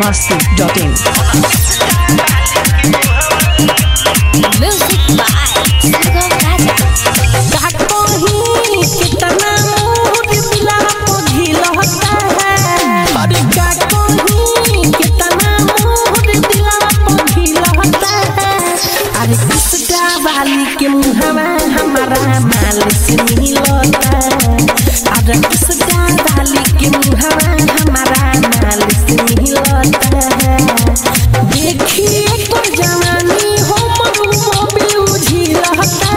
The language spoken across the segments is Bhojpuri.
biharmasti.in. Music by Sugam Raja. वाली के मुहवा हमारा माल से मिलता अरे किसका वाली के मुहवा हमारा माल से मिलता देखिए तो जवानी हो मरुमो बेउझी रहता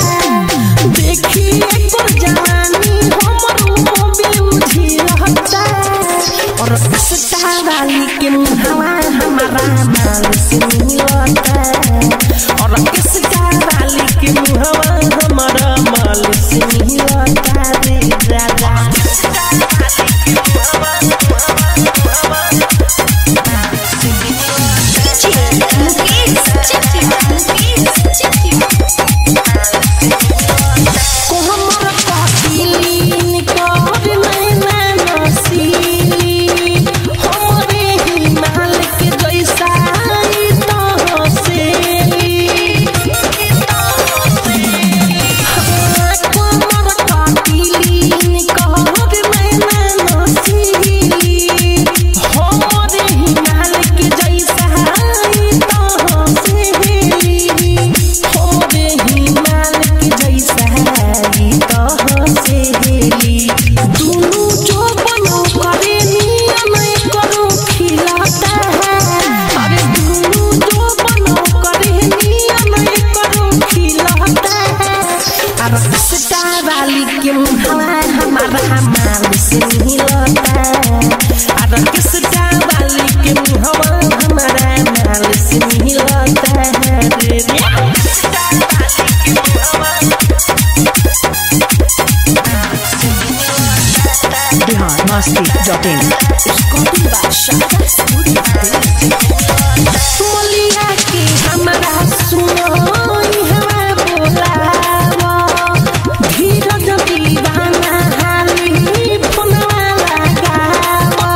देखिए तो जवानी हो मरुमो बेउझी रहता और किसका वाली के मुहवा हमारा माल से मिलता और किसका वाली के मुहवा हमारा माल से मिलता रे राजा वाली के मुहवा हमारा माल से मिलता अरे किसका वाली के मुहवा हमारा माल से मिलता रे biharmasti.in. मोलिया के हमारा सुनो हवा बोलावा धीरज दीवाना हाली फोनवा लगावा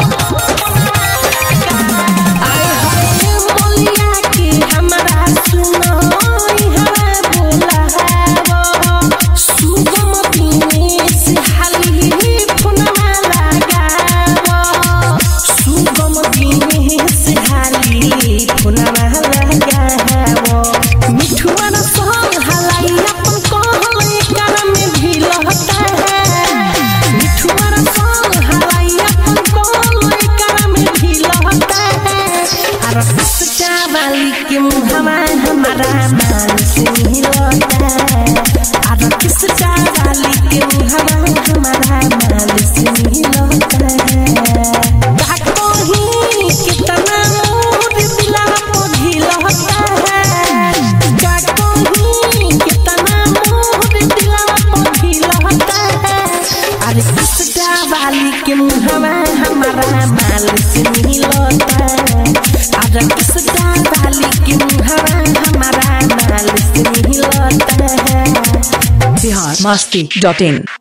आए हाय मोलिया के हमारा सुनो हवा बोलावा सुगम दिनेश हाली फोनवा लगावा सुगम दिनेश हाली फोनवा लगावा मिठुआ न संग हलाई अपन कहले कर में भी लहता है मिठुआ न संग हलाई अपन कहले कर में भी लहता है अरे किसका वाली के मुहवा हमारा माल से मिलता अरे किसका वाली के मुहवा हमारा माल से मिलता कितना मोर दिला को झिलता है कितना मोर दिला को झिलता है अरे किसका वाली के मुहवा हमारा माल से मिलता अरे किसका वाली के मुहवा हमारा माल से मिलता biharmasti.in.